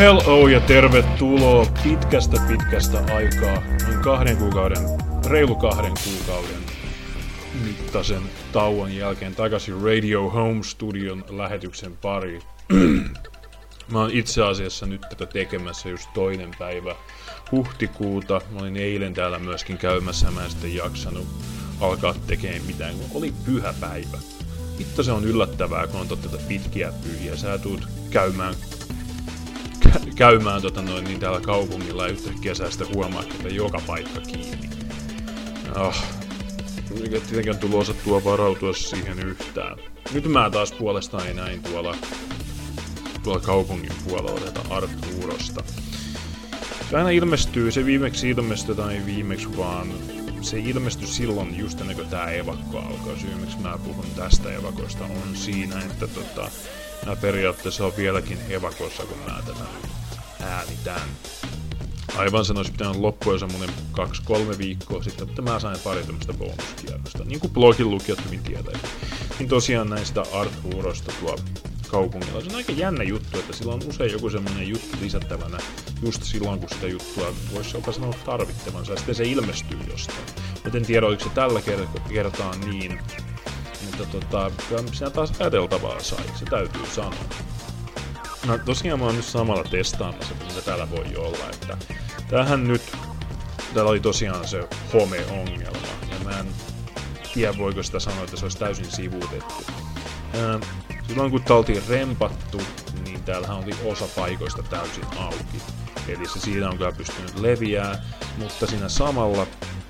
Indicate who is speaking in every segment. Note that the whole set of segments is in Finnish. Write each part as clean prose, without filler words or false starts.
Speaker 1: Hello ja tervetuloa pitkästä aikaa, reilu kahden kuukauden mittaisen tauon jälkeen takaisin Radio Home Studion lähetyksen pariin. Mä oon itse asiassa nyt tätä tekemässä just 2. päivä huhtikuuta. Mä olin eilen täällä myöskin käymässä, mä en sitten jaksanut alkaa tekemään mitään, kun oli pyhäpäivä. Vittu se on yllättävää, kun on tätä pitkiä pyhiä. Sä tuut käymään niin täällä kaupungilla ja yhtäkkiä sä sitten huomaat, että joka paikka kiinni. Tietenkin on tullut osattua varautua siihen yhtään. Nyt mä taas puolestaan näin tuolla kaupungin puolella tätä Arturosta. Se aina ilmestyy, se viimeksi vaan se ilmestyi silloin just ennen kuin tää evakko alkaa. Syy miksi mä puhun tästä evakosta on siinä, että mä periaatteessa on vieläkin evakossa, kun mä tätä äänitän. Aivan sanoisin, pitänyt loppua jo semmonen 2-3 viikkoa sitten, mutta mä sain pari tämmöstä bonuskierrosta. Niin kuin blogin lukijat hyvin tietää. Niin tosiaan näin sitä Arturosta tuo kaupungilla. Se on aika jännä juttu, että sillä on usein joku semmonen juttu lisättävänä just silloin, kun sitä juttua voisi jopa sanoa tarvittavansa, ja sitten se ilmestyy jostain. Mä en tiedä, oliko se tällä kertaa niin, mutta siinä taas ajateltavaa sai, se täytyy sanoa. No tosiaan mä oon nyt samalla testaamassa, että se täällä voi olla, että täällä oli tosiaan se home-ongelma, ja mä en tiedä voiko sitä sanoa, että se olisi täysin sivuutettu. Silloin kun tää oltiin rempattu, niin täällähän oli osa paikoista täysin auki. Eli se siinä on kyllä pystynyt leviää, mutta siinä samalla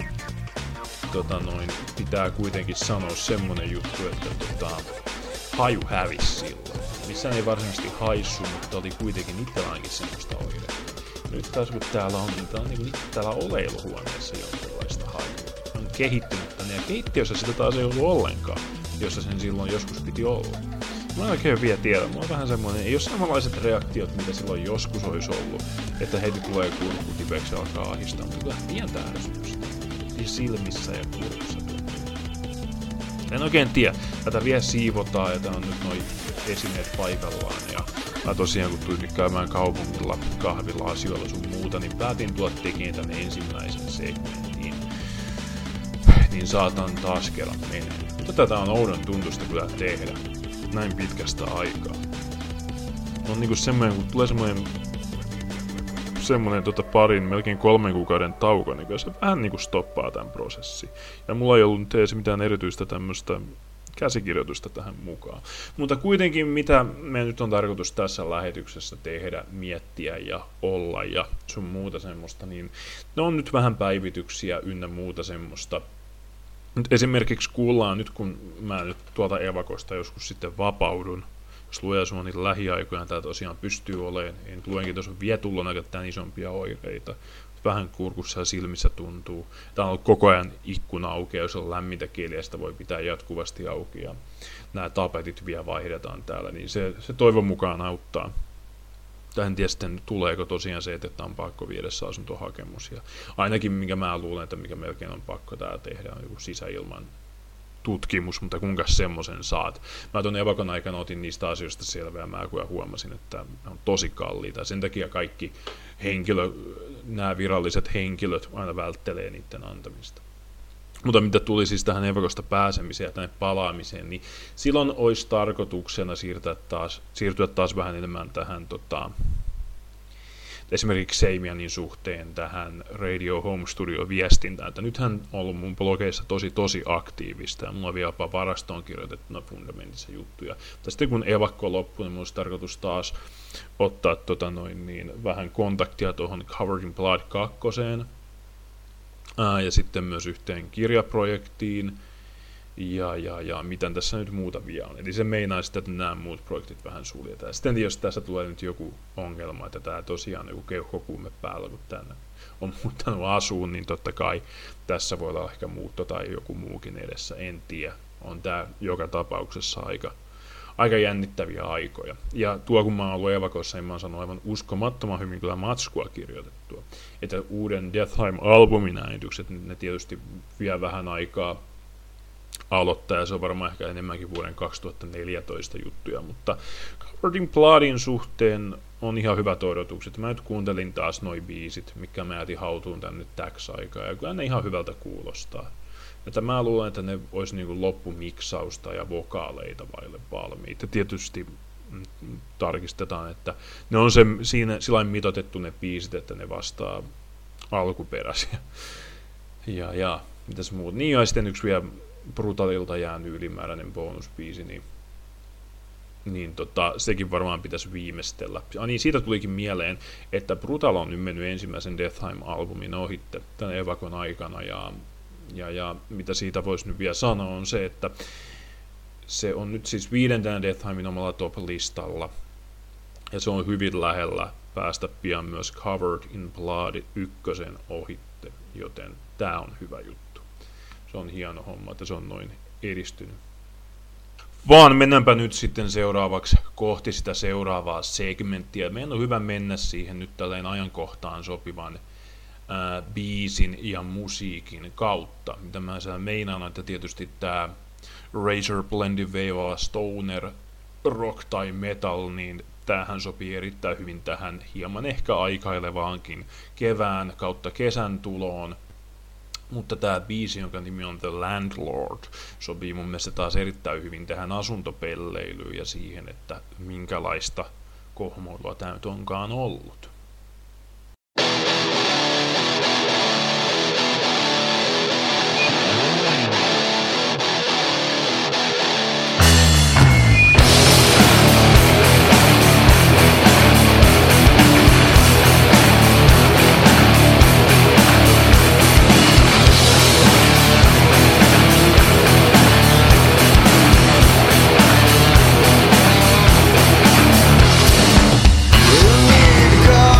Speaker 1: pitää kuitenkin sanoa semmonen juttu, että haju hävisi silloin. Missään ei varsinaisesti haissu, mutta oli kuitenkin itselläänkin semmoista oireita. Nyt taas kun täällä on täällä oleiluhuoneessa jonkinlaista hajua. On kehittynyt tänne ja keittiössä sitä taas ei ollut ollenkaan, jossa sen silloin joskus piti olla. Mä en oikein vielä tiedä, mulla on vähän semmoinen, ei ole samanlaiset reaktiot, mitä silloin joskus olisi ollut, että heti tulee kurkku kipeäksi ja alkaa ahistaa, mutta kyllä pientä ärsytystä. Silmissä ja kurkussa. En oikein tiedä, tätä vielä siivotaan ja tää on nyt noi esineet paikallaan ja mä tosiaan kun tulin käymään kaupungilla kahvilla asioilla sun muuta, niin päätin tulla tekemään tän ensimmäisen segmentin. Niin saatan taas kerran mennä. Mutta tätä on oudon tuntusta kyllä tehdä. Näin pitkästä aikaa. On niinku semmoinen, kun tulee semmoinen parin, melkein 3 kuukauden tauko, niin se vähän niinku stoppaa tämän prosessin. Ja mulla ei ollut nyt edes mitään erityistä tämmöistä käsikirjoitusta tähän mukaan. Mutta kuitenkin, mitä me nyt on tarkoitus tässä lähetyksessä tehdä, miettiä ja olla ja sun muuta semmoista, niin ne on nyt vähän päivityksiä ynnä muuta semmoista. Nyt esimerkiksi kuullaan nyt, kun mä nyt tuolta evakosta joskus sitten vapaudun, jos lujaa sua niitä lähiaikoina, tää tosiaan pystyy olemaan, en luenkin, tuossa on vielä tullut aika tämän isompia oireita, vähän kurkussa ja silmissä tuntuu. Tää on ollut koko ajan ikkuna auki, jos on lämmintä kieliä, sitä voi pitää jatkuvasti auki, ja nämä tapetit vielä vaihdetaan täällä, niin se toivon mukaan auttaa. En tiedä sitten, tuleeko tosiaan se, että on pakko viedä se asuntohakemus. Ja ainakin minkä mä luulen, että mikä melkein on pakko täällä tehdä, on joku sisäilman tutkimus, mutta kuinka semmoisen saat. Mä tuon evakon aikana otin niistä asioista selvää, mä huomasin, että ne on tosi kalliita. Sen takia kaikki nämä viralliset henkilöt aina välttelee niiden antamista. Mutta mitä tuli siis tähän evakosta pääsemiseen ja tänne palaamiseen, niin silloin olisi tarkoituksena siirtyä taas vähän enemmän tähän esimerkiksi Seimianin suhteen tähän Radio Home Studio viestintään. Että nythän on ollut mun blogeissa tosi aktiivista ja mulla on vielä jopa varastoon kirjoitettuna fundamentissa juttuja. Mutta sitten kun evakko loppui, niin mulla olisi tarkoitus taas ottaa vähän kontaktia tuohon Covered in Blood 2. Ja sitten myös yhteen kirjaprojektiin, ja miten tässä nyt muuta vielä on. Eli se meinaa sitten, että nämä muut projektit vähän suljetaan. Sitten jos tässä tulee nyt joku ongelma, että tämä tosiaan joku keuhkokuume päällä, kun tänne on muuttanut asuun, niin totta kai tässä voi olla ehkä muutto tai joku muukin edessä, en tiedä. On tämä joka tapauksessa aika jännittäviä aikoja. Ja kun mä oon ollut evakossa, niin mä oon saanut aivan uskomattoman hyvin kyllä matskua kirjoitettua. Että uuden Death Time-albumin äänitykset, ne tietysti vie vähän aloittaa, ja se on varmaan ehkä enemmänkin vuoden 2014 juttuja, mutta Covered in Bloodin suhteen on ihan hyvät odotukset. Mä nyt kuuntelin taas noi biisit, mikä mä jätin hautuun tänne täksi aikaa, ja kyllä ne ihan hyvältä kuulostaa. Että mä luulen, että ne olisi niinku loppumiksausta ja vokaaleita vaille valmiita. Tietysti tarkistetaan, että ne on siinä sillain mitoitettu ne biisit, että ne vastaa alkuperäisiä. Ja mitäs muut? Niin, ja sitten yksi vielä Brutalilta jäänyt ylimääräinen bonusbiisi, niin sekin varmaan pitäisi viimeistellä. Niin, siitä tulikin mieleen, että Brutal on nyt mennyt ensimmäisen Deathheim-albumin ohitte tämän Evakon aikana, ja mitä siitä voisi nyt vielä sanoa on se, että se on nyt siis 5. Deathheimin omalla top-listalla, ja se on hyvin lähellä päästä pian myös Covered in Blood 1 ohitte, joten tää on hyvä juttu. Se on hieno homma, että se on noin edistynyt. Vaan mennäänpä nyt sitten seuraavaksi kohti sitä seuraavaa segmenttiä. Meidän on hyvä mennä siihen nyt tälleen ajankohtaan sopivan biisin ja musiikin kautta. Mitä mä meinaan, että tietysti tää Razor Blendin veivaa stoner rock tai metal, niin tämähän sopii erittäin hyvin tähän hieman ehkä aikailevaankin kevään kautta kesän tuloon. Mutta tämä biisi, jonka nimi on The Landlord, sopii mun mielestä taas erittäin hyvin tähän asuntopelleilyyn ja siihen, että minkälaista kohmoilua tämä nyt onkaan ollut.
Speaker 2: Go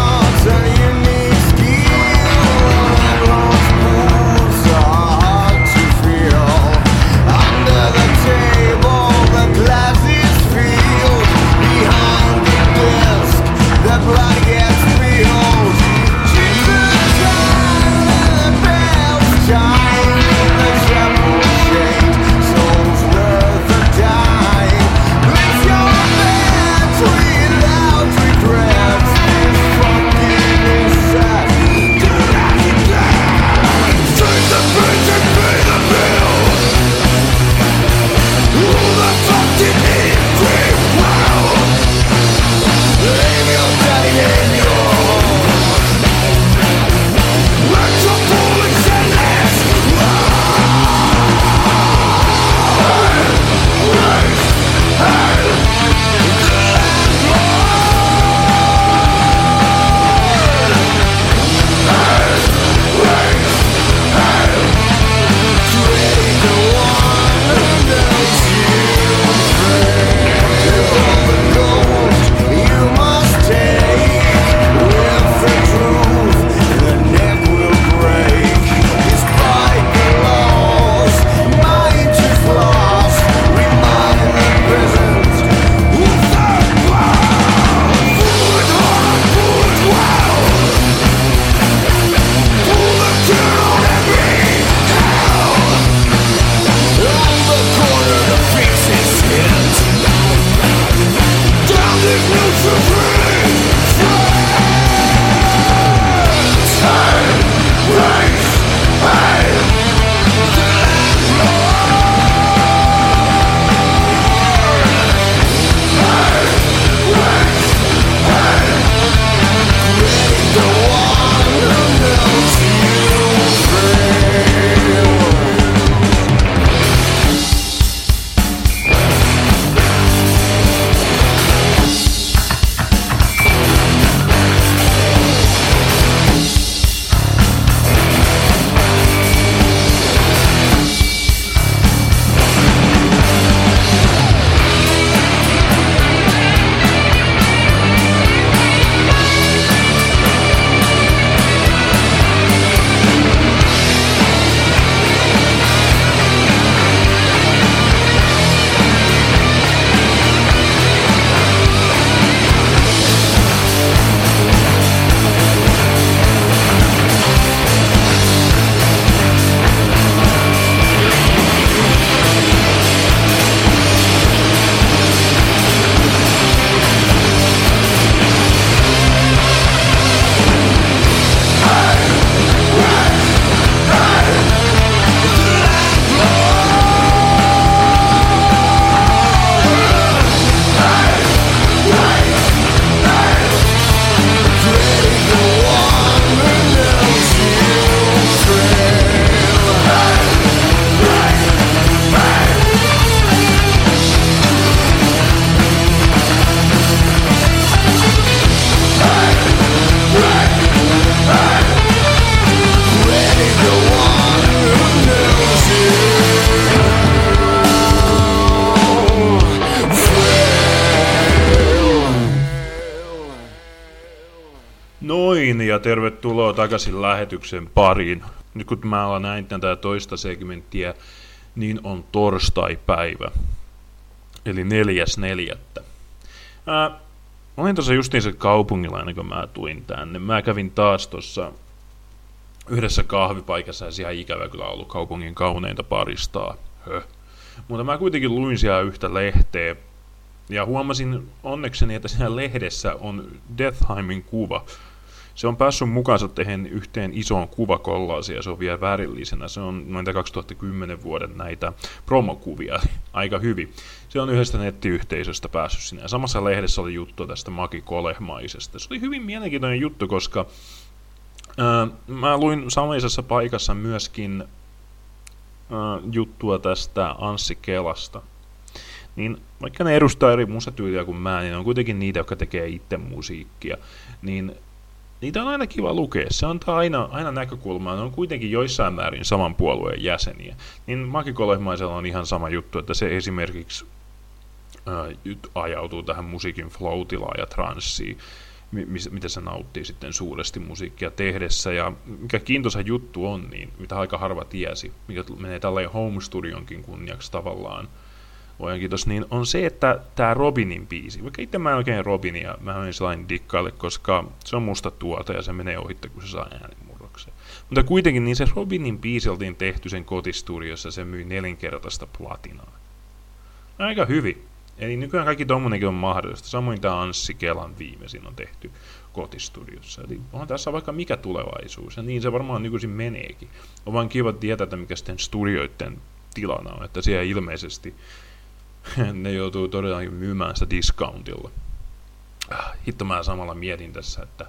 Speaker 1: ja tervetuloa takaisin lähetyksen pariin. Nyt kun mä alan näyttää tätä toista segmenttiä, niin on torstai-päivä, eli 4.4. Olin tuossa justiinsa kaupungilla ennen kuin mä tulin tänne. Mä kävin taas tuossa yhdessä kahvipaikassa, ja siellä ikävä kyllä ollut kaupungin kauneinta paristaa. Mutta mä kuitenkin luin siellä yhtä lehteä, ja huomasin onnekseni, että siinä lehdessä on Deathheimin kuva. Se on päässyt mukaansa tehden yhteen isoon kuvakollaasiin, ja se on vielä värillisenä. Se on noita 2010 vuoden näitä promokuvia aika hyvin. Se on yhdestä nettiyhteisöstä päässyt sinne. Ja samassa lehdessä oli juttu tästä Maki Kolehmaisesta. Se oli hyvin mielenkiintoinen juttu, koska mä luin samaisessa paikassa myöskin juttua tästä Anssi Kelasta. Niin vaikka ne edustaa eri musatyyliä kuin mä, niin ne on kuitenkin niitä, jotka tekee itse musiikkia. Niin niitä on aina kiva lukea. Se antaa aina näkökulmaa. Ne on kuitenkin joissain määrin saman puolueen jäseniä. Niin Maki Kolehmaisella on ihan sama juttu, että se esimerkiksi ajautuu tähän musiikin flow-tilaan ja transsiin, mitä se nauttii sitten suuresti musiikkia tehdessä. Ja mikä kiintoisa juttu on, niin mitä aika harva tiesi, mikä menee tälleen home studionkin kunniaksi tavallaan, kiitos, niin on se, että tämä Robinin biisi, vaikka itse mä en oikein Robinia, mä en sellainen dikkaile, koska se on musta tuota ja se menee ohitte, kun se saa äänimurroksen. Mutta kuitenkin niin se Robinin biisi oltiin tehty sen kotistudiossa, se myi 4-kertaista platinaa. Aika hyvin. Eli nykyään kaikki tommonenkin on mahdollista. Samoin tämä Anssi Kelan viimeisin on tehty kotistudiossa. Eli on tässä vaikka mikä tulevaisuus, ja niin se varmaan nykyisin meneekin. On vaan kiva tietää, että mikä sitten studioiden tilana on, että siellä ilmeisesti ne joutuu todellakin myymään sitä discountilla. Hitto mä samalla mietin tässä, että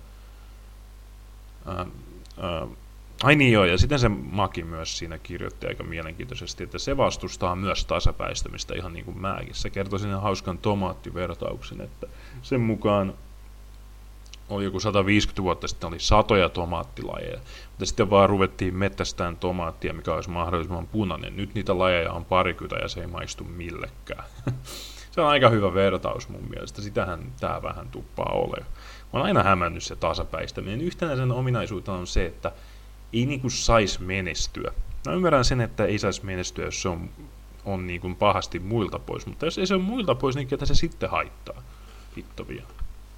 Speaker 1: ai niin joo, ja sitten se Maki myös siinä kirjoitti aika mielenkiintoisesti, että se vastustaa myös tasapäistämistä ihan niin kuin mäkin. Se kertoi sinne hauskan tomaattivertauksen, että sen mukaan oli joku 150 vuotta sitten oli satoja tomaattilajeja, mutta sitten vaan ruvettiin mettästään tomaattia, mikä olisi mahdollisimman punainen. Nyt niitä lajeja on parikymmentä ja se ei maistu millekään. Se on aika hyvä vertaus mun mielestä, sitähän tää vähän tuppaa ole. Mä oon aina hämännyt se tasapäistäminen. Yhtenä sen ominaisuutena on se, että ei niinku sais menestyä. Mä ymmärrän sen, että ei saisi menestyä, jos se on niinku pahasti muilta pois, mutta jos ei se ole muilta pois, niin ketä se sitten haittaa? Hitto vielä.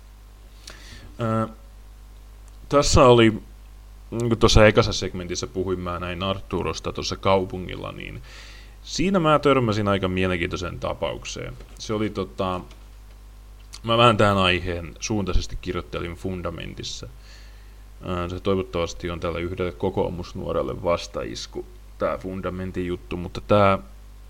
Speaker 1: Tässä oli, kun tuossa ekassa segmentissä puhuin mä näin Arturosta tuossa kaupungilla, niin siinä mä törmäsin aika mielenkiintoiseen tapaukseen. Se oli mä vähän tähän aiheen suuntaisesti kirjoittelin Fundamentissa. Se toivottavasti on tällä yhdelle kokoomusnuorelle vastaisku, tää Fundamentin juttu, mutta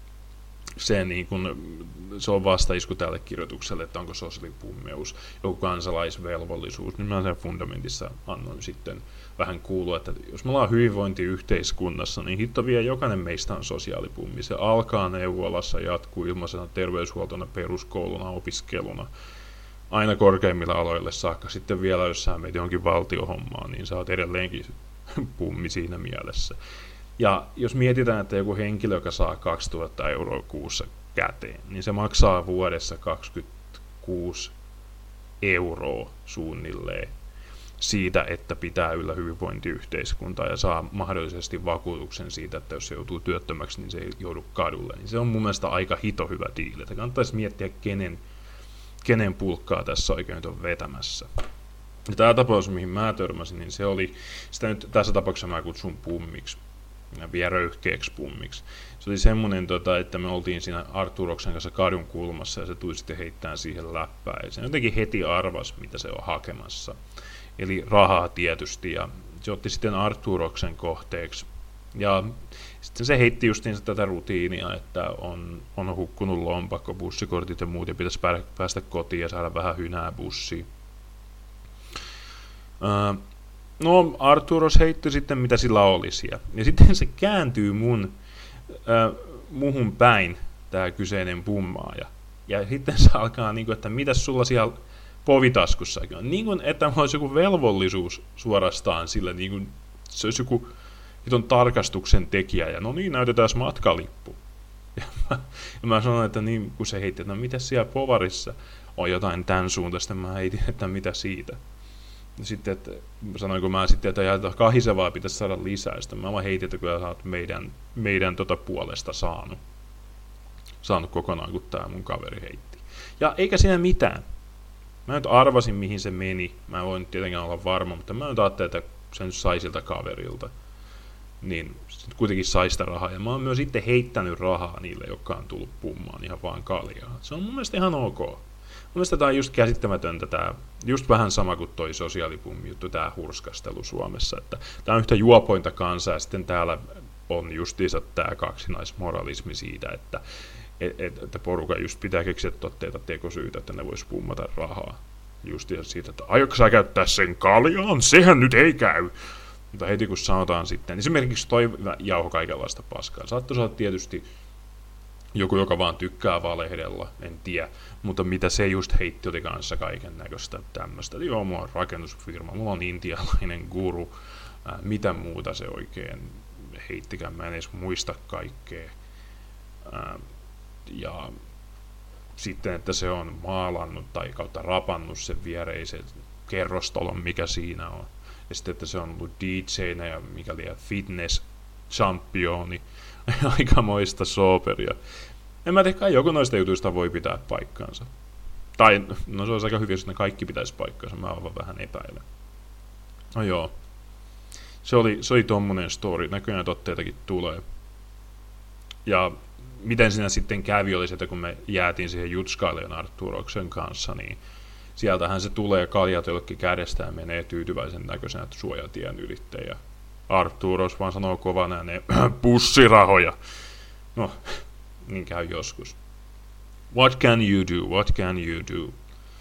Speaker 1: se on vastaisku tälle kirjoitukselle, että onko sosiaalipummeus joku kansalaisvelvollisuus, niin mä sen Fundamentissa annoin sitten vähän kuulua, että jos me ollaan hyvinvointiyhteiskunnassa, niin hitto vielä jokainen meistä on sosiaalipummi. Se alkaa neuvolassa, jatkuu ilmaisena terveyshuoltona, peruskouluna, opiskeluna, aina korkeimmilla aloille saakka. Sitten vielä, jos sä menet johonkin valtiohommaan, niin sä oot edelleenkin pummi siinä mielessä. Ja jos mietitään, että joku henkilö, joka saa 2000 euroa kuussa käteen, niin se maksaa vuodessa 26 euroa suunnilleen siitä, että pitää yllä hyvinvointiyhteiskuntaa ja saa mahdollisesti vakuutuksen siitä, että jos se joutuu työttömäksi, niin se ei joudu kadulle. Niin se on mun mielestä aika hito hyvä diili. Että kannattaisi miettiä, kenen pulkkaa tässä oikein on vetämässä. Ja tämä tapaus, mihin mä törmäsin, niin se oli, sitä nyt tässä tapauksessa mä kutsun pummiksi, ja vielä röyhkeäksi pummiksi. Se oli semmoinen, että me oltiin siinä Arturoksen kanssa kadun kulmassa, ja se tuli sitten heittämään siihen läppään, ja se jotenkin heti arvasi, mitä se on hakemassa. Eli rahaa tietysti, ja se otti sitten Arturoksen kohteeksi. Ja sitten se heitti justiin tätä rutiinia, että on hukkunut lompakko, bussikortit ja muut, ja pitäisi päästä kotiin ja saada vähän hynää bussiin. No, Arturos heitti sitten, mitä sillä oli siellä. Ja sitten se kääntyy muhun päin, tämä kyseinen pummaaja. Ja sitten se alkaa, että mitäs sulla siellä povitaskussakin on. Niin kuin, että olisi joku velvollisuus suorastaan sillä, niin kuin se olisi joku hiton tarkastuksen tekijä. Ja no niin, näytetään matkalippu. Ja mä sanoin, että niin, kun se heitti, että no mitäs siellä povarissa on jotain tämän suuntaista, mä heitin, että mitä siitä. sitten, että sanoinko mä sitten, että kahisevaa pitäisi saada lisää. Sitten mä vaan heitin, että kyllä sä oot meidän puolesta saanut kokonaan, kun tää mun kaveri heitti. Ja eikä siinä mitään. Mä nyt arvasin, mihin se meni. Mä voin tietenkään olla varma, mutta mä nyt ajattelin, että se nyt sai siltä kaverilta. Niin sit kuitenkin sai sitä rahaa. Ja mä oon myös itse heittänyt rahaa niille, jotka on tullut pummaan ihan vaan kaljaa. Se on mun mielestä ihan ok. Mun mielestä tää on just käsittämätöntä, tää, just vähän sama kuin toi sosiaalipummi juttu, tää hurskastelu Suomessa. Että tää on yhtä juopointa kansaa, ja sitten täällä on justiinsa tää kaksinaismoralismi siitä, että porukka just pitää keksiä totteita tekosyitä, että ne vois pummata rahaa. Justiinsa siitä, että aiotko sä käyttää sen kaljaan? Sehän nyt ei käy! Mutta heti kun sanotaan sitten, esimerkiksi toi jauho kaikenlaista paskaa. Saattaisi olla tietysti joku, joka vaan tykkää valehdella, en tiedä. Mutta mitä se just heitti, oli kanssa kaiken näköistä tämmöistä. Joo, mulla on rakennusfirma, mulla on intialainen guru. Mitä muuta se oikein heittikään, mä en edes muista kaikkea. Ja sitten, että se on maalannut tai kautta rapannut sen viereisen kerrostalon, mikä siinä on. Ja sitten, että se on ollut DJ:nä ja mikäli fitness-championi. Aikamoista sooperia. En mä tiedä, joku noista jutuista voi pitää paikkaansa. Tai, no se olisi aika hyvin, jos ne kaikki pitäisi paikkaansa. Mä vaan vähän epäilen. No joo. Se oli tommonen story. Näköjään totteitakin tulee. Ja miten siinä sitten kävi oli se, että kun me jäätiin siihen jutskailemaan Arturoksen kanssa, niin sieltähän se tulee kaljat jollekin kädestä ja menee tyytyväisen näköisenä suojatien ylittäjä. Arturos vaan sanoo kovan ääneen, pussirahoja. No, niin käy joskus. What can you do? What can you do?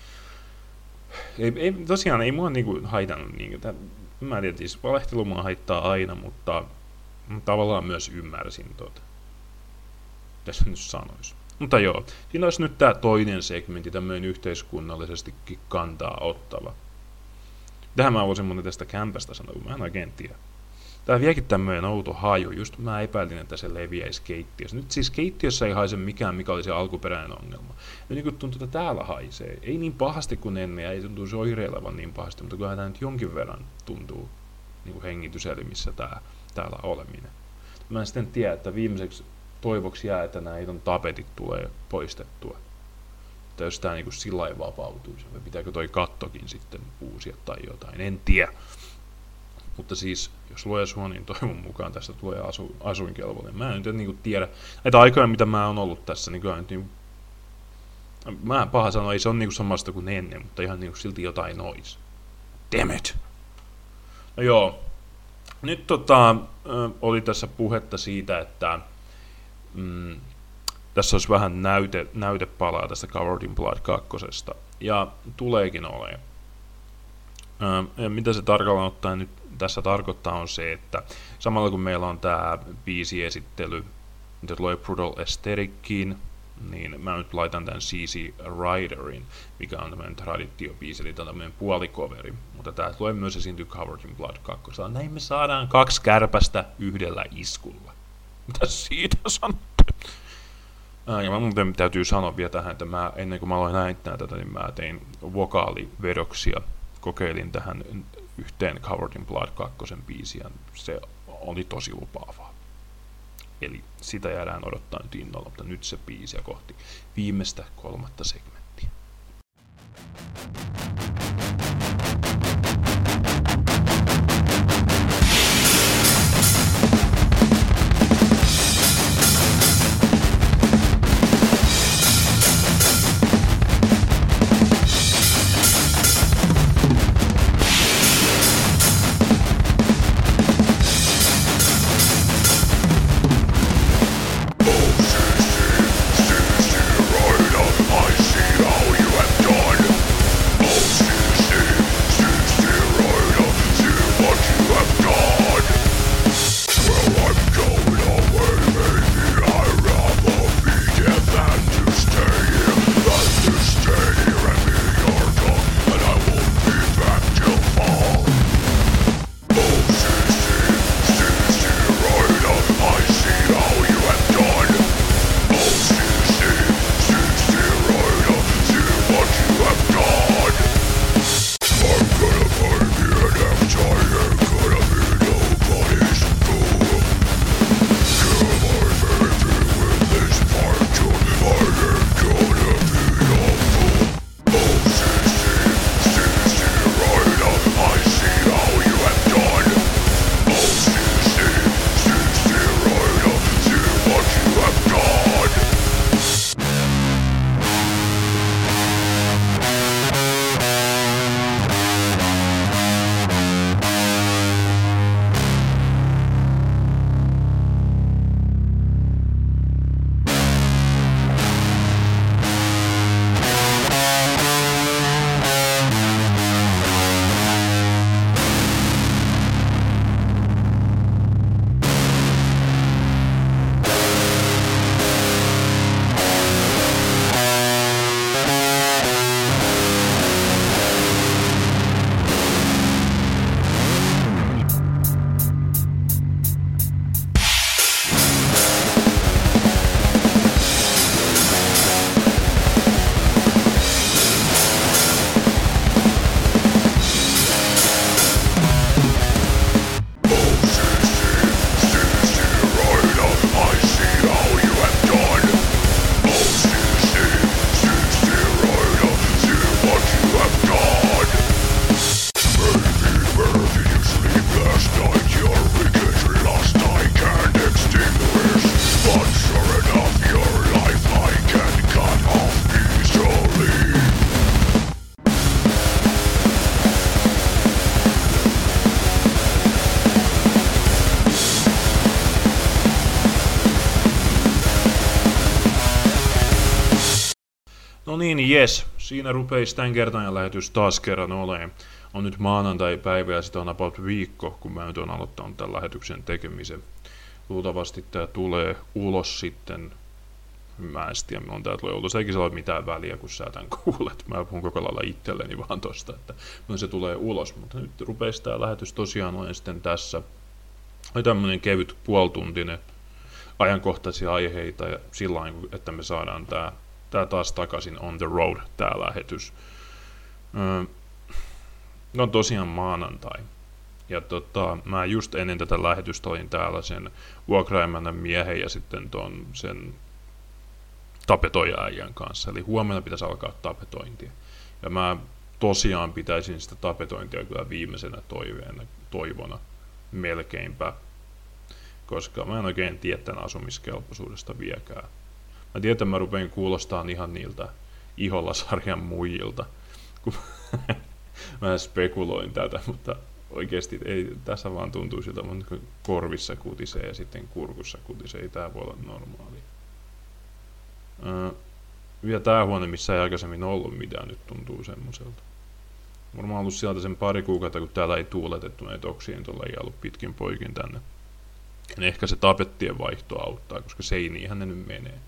Speaker 1: Tosiaan ei mua niinku haitannut. Mä tiedän, siis valehtelu mua haittaa aina, mutta tavallaan myös ymmärsin tässä nyt sanois. Mutta joo, siinä olisi nyt tää toinen segmentti, tämmöinen yhteiskunnallisestikin kantaa ottava. Tähän mä voisin muuten tästä kämpästä sanoa, kun mä en oikein tiedä. Tää viekin tämmöinen outo haju, just mä epäilin, että se leviäisi keittiössä. Nyt siis keittiössä ei haise mikään, mikä oli se alkuperäinen ongelma. Ja niin kuin tuntuu, että täällä haisee. Ei niin pahasti kuin ennen, ja ei tuntuu oireilevan niin pahasti, mutta kyllähän tää nyt jonkin verran tuntuu niin kuin hengityselimissä täällä oleminen. Mä en sitten tiedä, että viimeiseksi toivoksi jää, että nämä tapetit tulee poistettua. Että jos tää niin sillä lailla vapautuisi, vai pitääkö toi kattokin sitten uusia tai jotain, en tiedä. Mutta siis, jos luoja suo, niin toivon mukaan tästä tulee asuinkelvollinen. Mä en nyt niin tiedä. Näitä aikoja, mitä mä oon ollut tässä, niin kyllä nyt niin, mä paha sanoa, ei se ole niin samasta kuin ennen, mutta ihan niin silti jotain nois. Damn it! No joo. Nyt oli tässä puhetta siitä, että tässä olisi vähän näytepalaa tästä Covered in Blood 2. Ja tuleekin olemaan. Mitä se tarkalleen ottaen nyt tässä tarkoittaa on se, että samalla kun meillä on tämä biisiesittely, mitä tulee Brutal Aesthetickiin, niin mä nyt laitan tämän CC Riderin, mikä on tämmöinen traditiobiisi, eli tämmöinen puolikoveri, mutta tää tulee myös esiintyä Covered in Blood 2. Näin me saadaan 2 kärpästä yhdellä iskulla. Mitä siitä sanotte? Ja mä muuten täytyy sanoa vielä tähän, että ennen kuin mä aloin näyttää tätä, niin mä tein vokaalivedoksia. Kokeilin tähän yhteen Covered in Blood 2 biisiä. Se oli tosi lupaavaa. Eli sitä jäädään odottaa nyt innolla, mutta nyt se biisiä kohti viimeistä 3. segmenttiä. No niin, jes. Siinä rupeisi tämän kertainen lähetys taas kerran olemaan. On nyt maanantai-päivä ja sitä on about viikko, kun mä nyt oon aloittanut tämän lähetyksen tekemisen. Luultavasti tää tulee ulos sitten. Mä en tiedä, milloin tää tulee ulos. Eikä se ole mitään väliä, kun sä tän kuulet. Mä puhun koko lailla itselleni vaan tosta, että milloin se tulee ulos. Mutta nyt rupeisi tää lähetys tosiaan olen sitten tässä. Oli tämmönen kevyt puolituntinen ajankohtaisia aiheita ja sillä lailla, että me saadaan tää taas takaisin on the road, tää lähetys. On tosiaan maanantai. Ja mä just ennen tätä lähetystä olin täällä sen vuokraimännän miehen ja sitten sen tapetoija-äijän kanssa. Eli huomenna pitäisi alkaa tapetointia. Ja mä tosiaan pitäisin sitä tapetointia kyllä viimeisenä toivona melkeinpä. Koska mä en oikein tiedä tämän asumiskelpoisuudesta vieläkään. Mä tiedän, että mä rupean kuulostamaan ihan niiltä Iholla-sarjan muijilta, kun mä spekuloin tätä, mutta oikeasti ei, tässä vaan tuntuu siltä, että korvissa kutisee ja sitten kurkussa kutisee, ei tää voi olla normaalia. Vielä tää huone, missä ei aikaisemmin ollut mitään, nyt tuntuu semmoiselta. Varmaan ollut sieltä sen pari kuukautta, kun täällä ei tuuletettu näitä oksia, tuolla ei ollut pitkin poikin tänne. Ja ehkä se tapettien vaihto auttaa, koska seiniinhän ne nyt menee.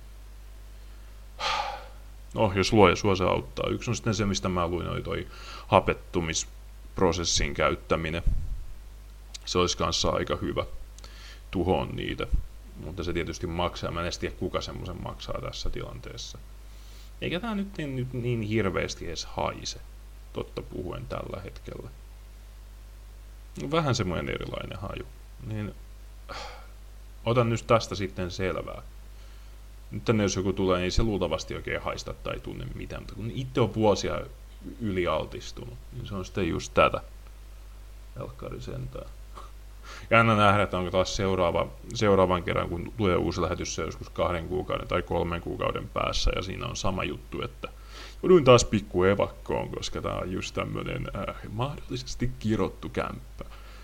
Speaker 1: No, jos luoja sua se auttaa. Yksi on sitten se, mistä mä luin, oli toi hapettumisprosessin käyttäminen. Se olisi kanssa aika hyvä tuhoon niitä. Mutta se tietysti maksaa. Mä en edes tiedä, kuka semmoisen maksaa tässä tilanteessa. Eikä tää nyt niin hirveästi edes haise, totta puhuen tällä hetkellä. Vähän semmoinen erilainen haju. Niin otan nyt tästä sitten selvää. Nyt tänne jos joku tulee, niin se luultavasti oikein haista tai tunne mitään, mutta kun itse on vuosia ylialtistunut, niin se on sitten just tätä. Elkkari sentään. Jännä nähdä, että onko taas seuraavan kerran, kun tulee uusi lähetys, se joskus 2 kuukauden tai 3 kuukauden päässä, ja siinä on sama juttu, että jouduin taas pikku evakkoon, koska tää on just tämmönen mahdollisesti kirottu kämppä.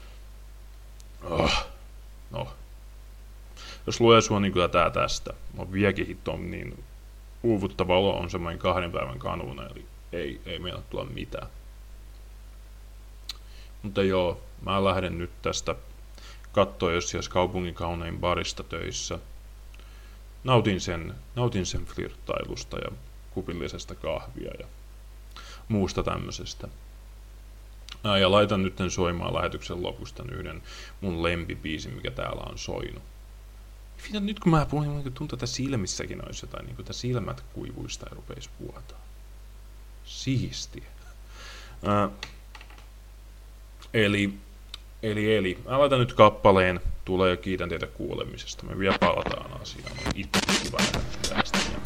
Speaker 1: No. Jos lue sua, niin kyllä tää tästä. No vieläkin hitto on niin uuvuttava olo on semmoinen 2 päivän kanuna, eli ei meillä tulla mitään. Mutta joo, mä lähden nyt tästä katsoa, jos siellä kaupungin kaunein barista töissä. Nautin sen flirttailusta ja kupillisesta kahvia ja muusta tämmöisestä. Ja laitan nyt soimaan lähetyksen lopusta yhden mun lempibiisin, mikä täällä on soinut. Nyt kun mä puhun, niin tuntuu, että silmissäkin olisi jotain, niin kuin että silmät kuivuista ja rupeisi vuotaa. Siistiä. Eli mä laitan nyt kappaleen, tulee ja kiitän teitä kuulemisesta. Me vielä palataan asiaan. Itse kiva nähdä tästä.